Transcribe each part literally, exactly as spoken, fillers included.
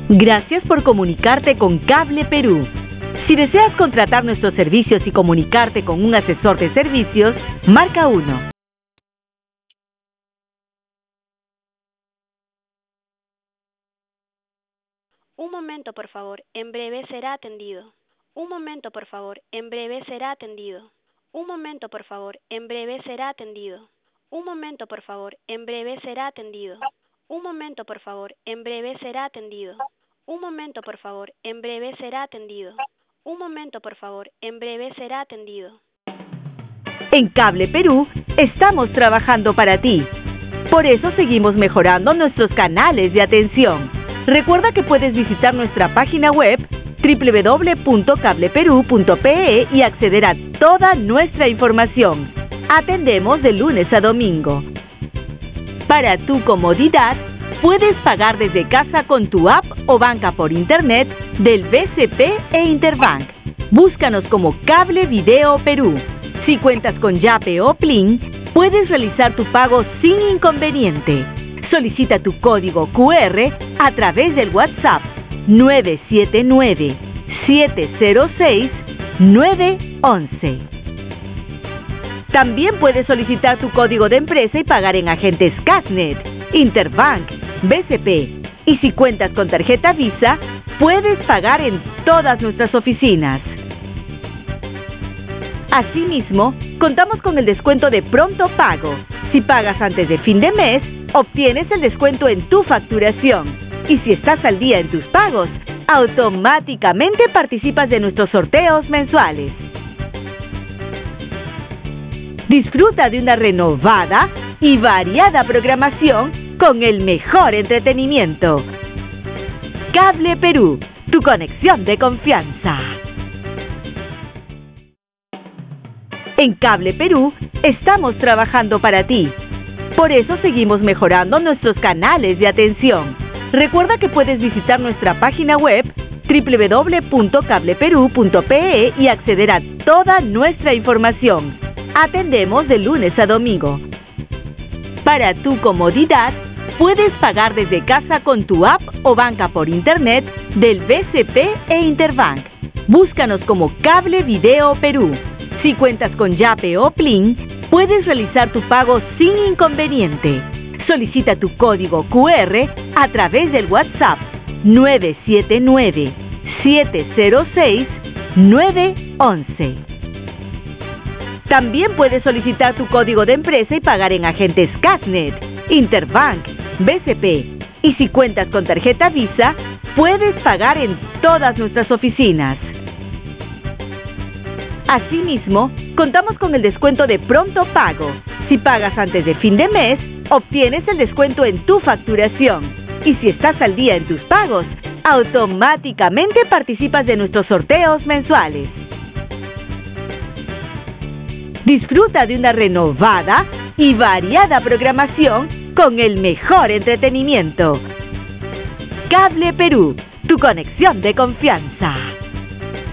Gracias por comunicarte con Cable Perú. Si deseas contratar nuestros servicios y comunicarte con un asesor de servicios, marca uno. Un momento, por favor. En breve será atendido. Un momento, por favor. En breve será atendido. Un momento, por favor. En breve será atendido. Un momento, por favor. En breve será atendido. Un momento, por favor. En breve será atendido. Un momento, por favor. En breve será atendido. Un momento, por favor. En breve será atendido. En Cable Perú estamos trabajando para ti. Por eso seguimos mejorando nuestros canales de atención. Recuerda que puedes visitar nuestra página web doble u doble u doble u punto cable perú punto pe e y acceder a toda nuestra información. Atendemos de lunes a domingo. Para tu comodidad, puedes pagar desde casa con tu app o banca por internet del B C P e Interbank. Búscanos como Cable Video Perú. Si cuentas con Yape o Plin, puedes realizar tu pago sin inconveniente. Solicita tu código cu erre a través del WhatsApp nueve siete nueve, siete cero seis, nueve uno uno. También puedes solicitar tu código de empresa y pagar en agentes Casnet, Interbank, B C P. Y si cuentas con tarjeta Visa, puedes pagar en todas nuestras oficinas. Asimismo, contamos con el descuento de pronto pago. Si pagas antes de fin de mes, obtienes el descuento en tu facturación. Y si estás al día en tus pagos, automáticamente participas de nuestros sorteos mensuales. Disfruta de una renovada y variada programación con el mejor entretenimiento. Cable Perú, tu conexión de confianza. En Cable Perú estamos trabajando para ti. Por eso seguimos mejorando nuestros canales de atención. Recuerda que puedes visitar nuestra página web doble u doble u doble u punto cable perú punto pe e y acceder a toda nuestra información. Atendemos de lunes a domingo. Para tu comodidad, puedes pagar desde casa con tu app o banca por internet del B C P e Interbank. Búscanos como Cable Video Perú. Si cuentas con Yape o Plin, puedes realizar tu pago sin inconveniente. Solicita tu código cu erre a través del WhatsApp nueve siete nueve, siete cero seis, nueve uno uno. También puedes solicitar tu código de empresa y pagar en agentes Casnet, Interbank, B C P. Y si cuentas con tarjeta Visa, puedes pagar en todas nuestras oficinas. Asimismo, contamos con el descuento de pronto pago. Si pagas antes de fin de mes, obtienes el descuento en tu facturación. Y si estás al día en tus pagos, automáticamente participas de nuestros sorteos mensuales. Disfruta de una renovada y variada programación con el mejor entretenimiento. Cable Perú, tu conexión de confianza.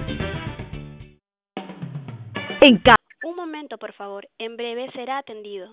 En Un momento, por favor. En breve será atendido.